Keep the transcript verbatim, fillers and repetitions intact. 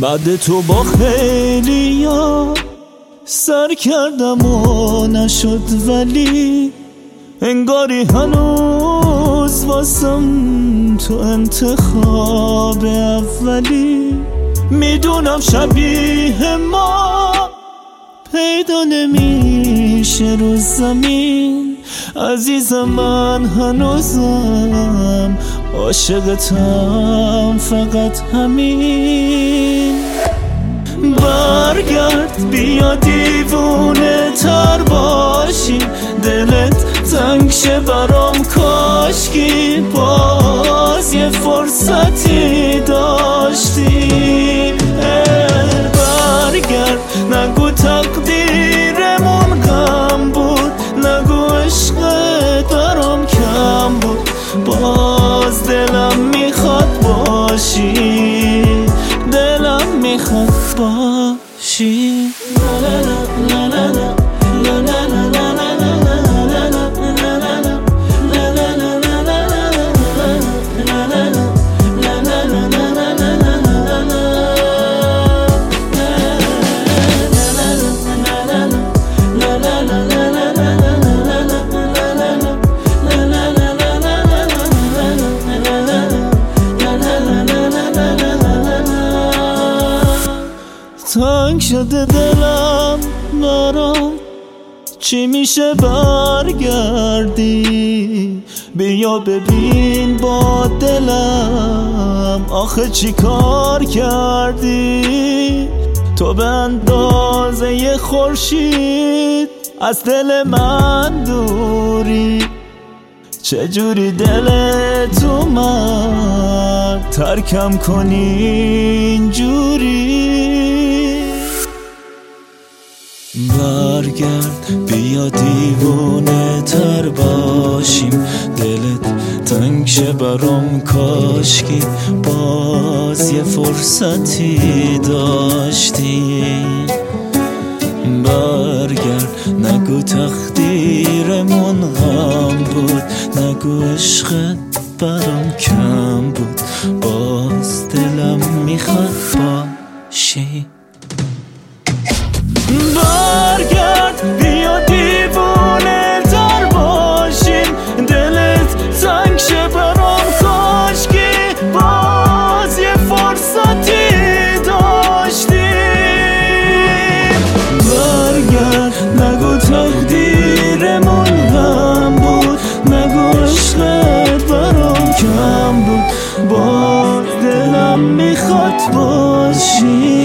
بعد تو با خیلی ها سر کردم و نشد، ولی انگاری هنوز واسم تو انتخاب اولی. میدونم شبیه ما پیدا نمیشه رو زمین، عزیزم من هنوزم عاشقتم، فقط همین. برگرد بیا دیوونه تر باشی، دلت تنگ شه برام، کاشکی باز یه فرصتی داشتی. برگرد نگو تقدیرمون غم بود، نگو عشقت برام کم بود، باز دلم میخواد باشی، دلم میخواد باشی. تنگ شده دلم برام، چی میشه برگردی؟ بیا ببین با دلم آخه چی کار کردی؟ تو به اندازه یه خورشید از دل من دوری، چجوری دلت اومد ترکم کنی اینجوری؟ برگرد بیا دیوونه تر باشیم، دلت تنگ شه برام، کاشکی باز یه فرصتی داشتی. برگرد نگو تقدیرمون غم بود، نگو عشقت برام کم بود، باز دلم میخواد باشی. برگرد بیا دیوونه تر باشیم، دلت تنگ شه برام، کاشکی باز یه فرصتی داشتیم. برگرد نگو تقدیرمون غم بود، نگو عشقت برام کم بود، باز دلم میخواد باشی.